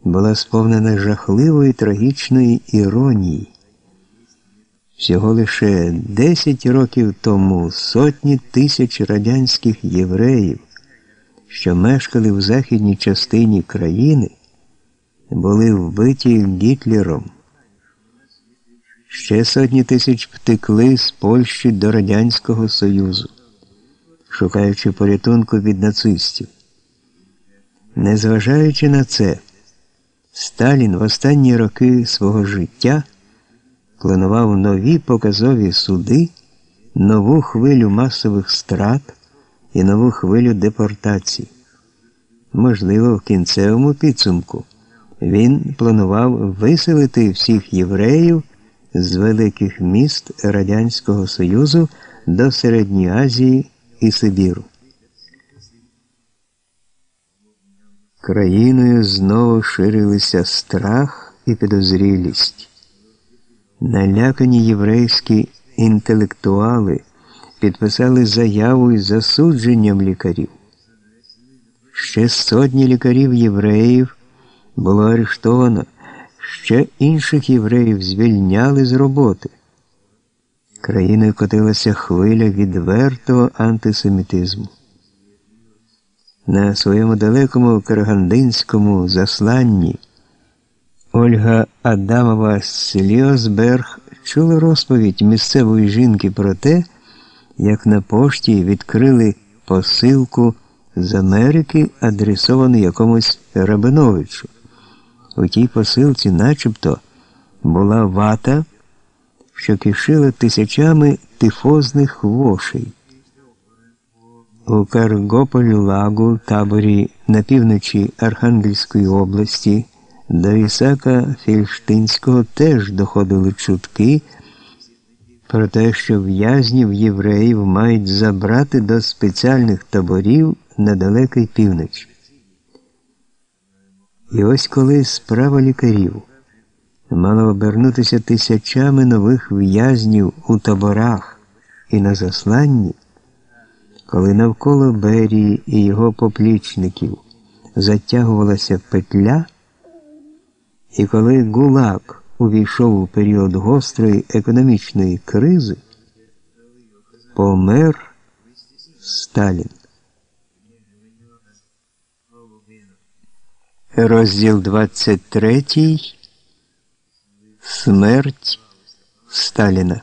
була сповнена жахливої трагічної іронії. Всього лише 10 років тому сотні тисяч радянських євреїв, що мешкали в західній частині країни, були вбиті Гітлером. Ще сотні тисяч втекли з Польщі до Радянського Союзу, шукаючи порятунку від нацистів. Незважаючи на це, Сталін в останні роки свого життя планував нові показові суди, нову хвилю масових страт і нову хвилю депортацій. Можливо, в кінцевому підсумку він планував виселити всіх євреїв з великих міст Радянського Союзу до Середньої Азії і Сибіру. Країною знову ширилися страх і підозрілість. Налякані єврейські інтелектуали підписали заяву із засудженням лікарів. Ще сотні лікарів-євреїв було арештовано, ще інших євреїв звільняли з роботи. Країною котилася хвиля відвертого антисемітизму. На своєму далекому карагандинському засланні Ольга Адамова Сльозберг чула розповідь місцевої жінки про те, як на пошті відкрили посилку з Америки, адресовану якомусь Рабиновичу. У тій посилці начебто була вата, що кишила тисячами тифозних вошей. У Каргополь-Лагу, таборі на півночі Архангельської області, до Ісака Фельштинського теж доходили чутки про те, що в'язнів євреїв мають забрати до спеціальних таборів на далекій півночі. І ось коли справа лікарів мала обернутися тисячами нових в'язнів у таборах і на засланні, коли навколо Берії і його поплічників затягувалася петля, і коли ГУЛАГ увійшов у період гострої економічної кризи, помер Сталін. Розділ 23. Смерть Сталіна.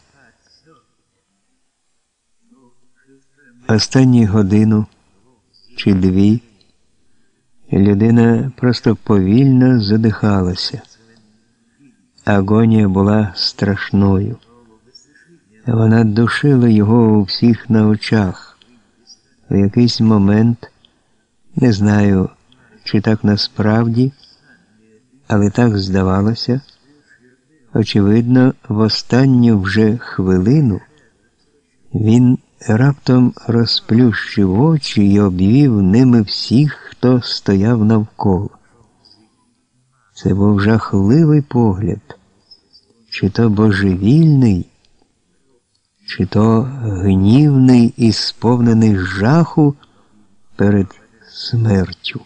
Останню годину чи дві людина просто повільно задихалася. Агонія була страшною. Вона душила його у всіх на очах. В якийсь момент, не знаю, чи так насправді, але так здавалося, очевидно, в останню вже хвилину він раптом розплющив очі і обвів ними всіх, хто стояв навколо. Це був жахливий погляд, чи то божевільний, чи то гнівний і сповнений жаху перед смертю.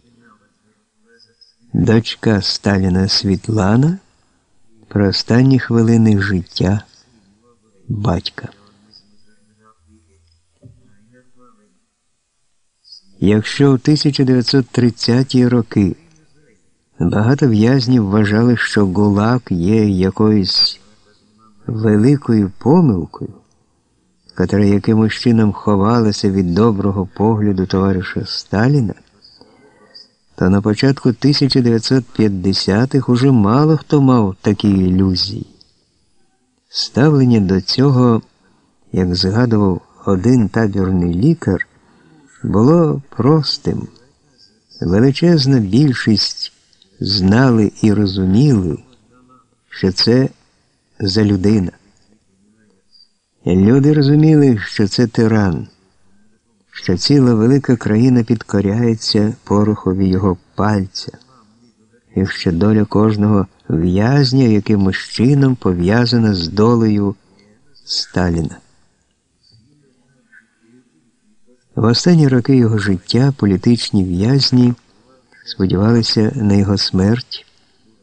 Дочка Сталіна Світлана про останні хвилини життя батька. Якщо в 1930-ті роки багато в'язнів вважали, що ГУЛАГ є якоюсь великою помилкою, котра якимось чином ховалася від доброго погляду товариша Сталіна, то на початку 1950-х уже мало хто мав такі ілюзії. Ставлення до цього, як згадував один табірний лікар, було простим. Величезна більшість знали і розуміли, що це за людина. Люди розуміли, що це тиран, що ціла велика країна підкоряється порохові його пальця, і що доля кожного в'язня якимось чином пов'язана з долею Сталіна. В останні роки його життя політичні в'язні сподівалися на його смерть,